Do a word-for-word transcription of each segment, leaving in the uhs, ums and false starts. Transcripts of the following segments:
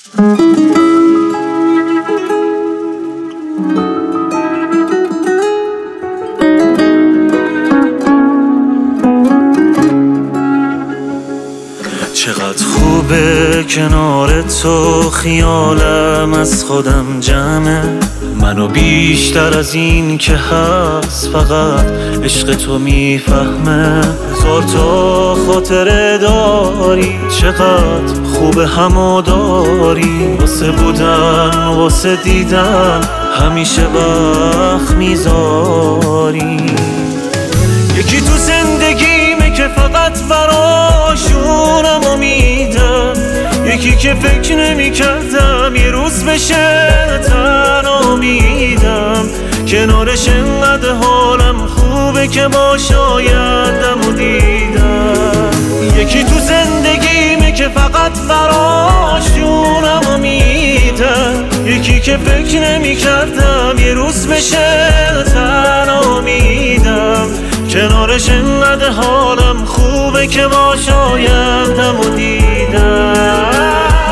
چقدر خوبه کنار تو، خیالم از خودم جمعه. منو بیشتر از این که هست فقط عشق تو میفهمه. هزار تا خاطره داری، چقدر خوبه همو داری. واسه بودن واسه دیدن همیشه وقت میذاری. یکی تو زندگیمه که فقط براشونم امیدم، یکی که فکر نمی کردم یه روز بشه تنها میدم. کنارش انقدر حالم خوبه که با شایدم و دیدم. یکی تو زندگیمه که فقط براشونم امیدم، یکی که فکر نمی کردم یه روز بشه تنها میدم. کنارش انقدر حالم خوبه که با شایدم و دیدم.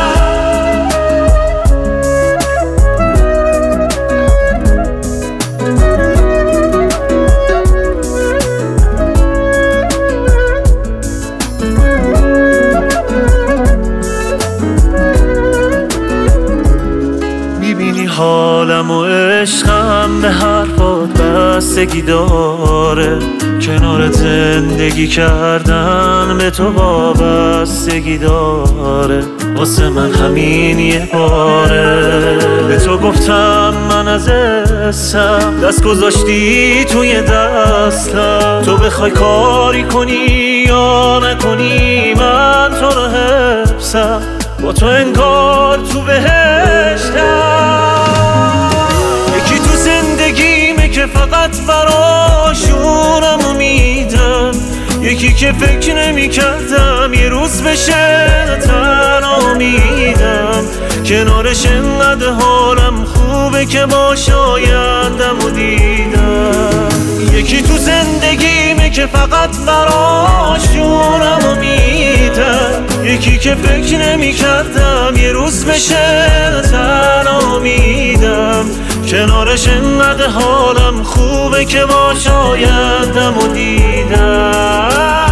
میبینی حالم و عشقم به حرفات بستگی داره. کنار زندگی کردن به تو وابستگی داره. واسه من همین یه باره. به تو گفتم من از اسم دست گذاشتی توی دستم. تو بخوای کاری کنی یا نکنی من تو رو حفظم. با تو انگار تو بهشتم. یکی تو زندگیمه که فقط براشونم امیدم، یکی که فکر نمی کردم یه روز بشه تنها میدم. کنارش انقدر حالم خوبه که با شایدم و دیدم. یکی تو زندگیمه که فقط براشونم امیدم، یکی که فکر نمی کردم یه روز بشه تنها میدم. کنارش انقدر حالم خوبه که با شایدم و دیدم.